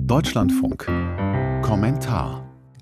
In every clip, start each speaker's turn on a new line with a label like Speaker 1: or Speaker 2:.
Speaker 1: Deutschlandfunk. Kommentar.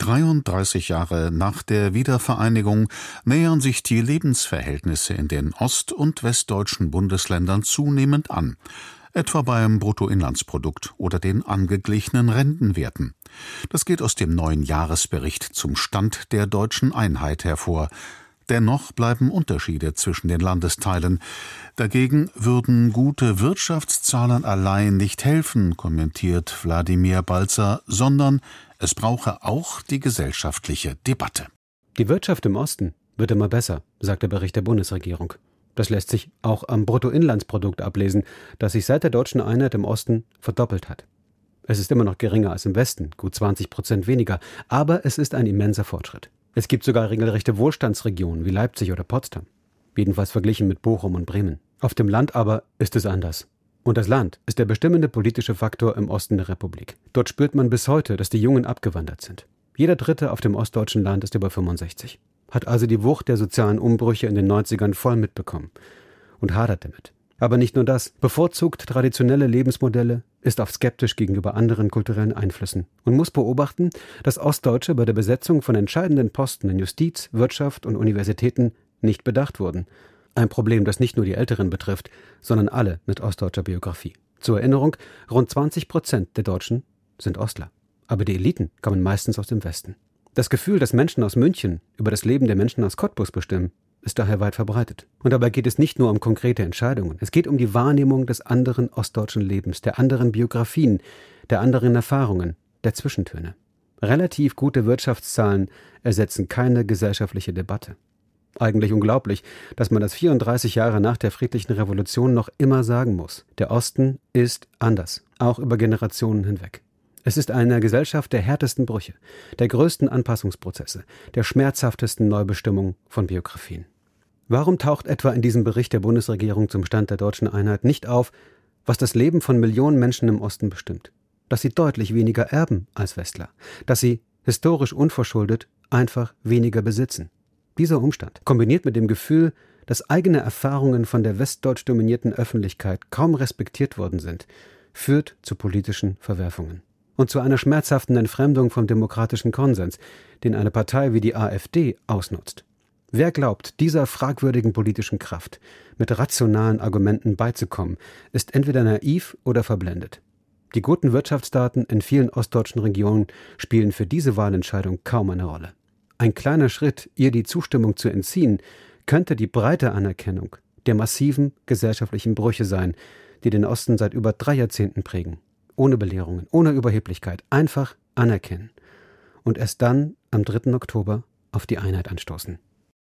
Speaker 1: 33 Jahre nach der Wiedervereinigung nähern sich die Lebensverhältnisse in den ost- und westdeutschen Bundesländern zunehmend an, etwa beim Bruttoinlandsprodukt oder den angeglichenen Rentenwerten. Das geht aus dem neuen Jahresbericht zum Stand der deutschen Einheit hervor. Dennoch bleiben Unterschiede zwischen den Landesteilen. Dagegen würden gute Wirtschaftszahlen allein nicht helfen, kommentiert Wladimir Balzer, sondern es brauche auch die gesellschaftliche Debatte.
Speaker 2: Die Wirtschaft im Osten wird immer besser, sagt der Bericht der Bundesregierung. Das lässt sich auch am Bruttoinlandsprodukt ablesen, das sich seit der deutschen Einheit im Osten verdoppelt hat. Es ist immer noch geringer als im Westen, gut 20% weniger, aber es ist ein immenser Fortschritt. Es gibt sogar regelrechte Wohlstandsregionen wie Leipzig oder Potsdam. Jedenfalls verglichen mit Bochum und Bremen. Auf dem Land aber ist es anders. Und das Land ist der bestimmende politische Faktor im Osten der Republik. Dort spürt man bis heute, dass die Jungen abgewandert sind. Jeder Dritte auf dem ostdeutschen Land ist über 65. Hat also die Wucht der sozialen Umbrüche in den 90ern voll mitbekommen und hadert damit. Aber nicht nur das, bevorzugt traditionelle Lebensmodelle, ist oft skeptisch gegenüber anderen kulturellen Einflüssen und muss beobachten, dass Ostdeutsche bei der Besetzung von entscheidenden Posten in Justiz, Wirtschaft und Universitäten nicht bedacht wurden. Ein Problem, das nicht nur die Älteren betrifft, sondern alle mit ostdeutscher Biografie. Zur Erinnerung, rund 20% der Deutschen sind Ostler. Aber die Eliten kommen meistens aus dem Westen. Das Gefühl, dass Menschen aus München über das Leben der Menschen aus Cottbus bestimmen, ist daher weit verbreitet. Und dabei geht es nicht nur um konkrete Entscheidungen. Es geht um die Wahrnehmung des anderen ostdeutschen Lebens, der anderen Biografien, der anderen Erfahrungen, der Zwischentöne. Relativ gute Wirtschaftszahlen ersetzen keine gesellschaftliche Debatte. Eigentlich unglaublich, dass man das 34 Jahre nach der friedlichen Revolution noch immer sagen muss. Der Osten ist anders, auch über Generationen hinweg. Es ist eine Gesellschaft der härtesten Brüche, der größten Anpassungsprozesse, der schmerzhaftesten Neubestimmung von Biografien. Warum taucht etwa in diesem Bericht der Bundesregierung zum Stand der deutschen Einheit nicht auf, was das Leben von Millionen Menschen im Osten bestimmt? Dass sie deutlich weniger erben als Westler, dass sie, historisch unverschuldet, einfach weniger besitzen. Dieser Umstand, kombiniert mit dem Gefühl, dass eigene Erfahrungen von der westdeutsch dominierten Öffentlichkeit kaum respektiert worden sind, führt zu politischen Verwerfungen. Und zu einer schmerzhaften Entfremdung vom demokratischen Konsens, den eine Partei wie die AfD ausnutzt. Wer glaubt, dieser fragwürdigen politischen Kraft mit rationalen Argumenten beizukommen, ist entweder naiv oder verblendet. Die guten Wirtschaftsdaten in vielen ostdeutschen Regionen spielen für diese Wahlentscheidung kaum eine Rolle. Ein kleiner Schritt, ihr die Zustimmung zu entziehen, könnte die breite Anerkennung der massiven gesellschaftlichen Brüche sein, die den Osten seit über 3 Jahrzehnten prägen. Ohne Belehrungen, ohne Überheblichkeit, einfach anerkennen. Und erst dann, am 3. Oktober, auf die Einheit anstoßen.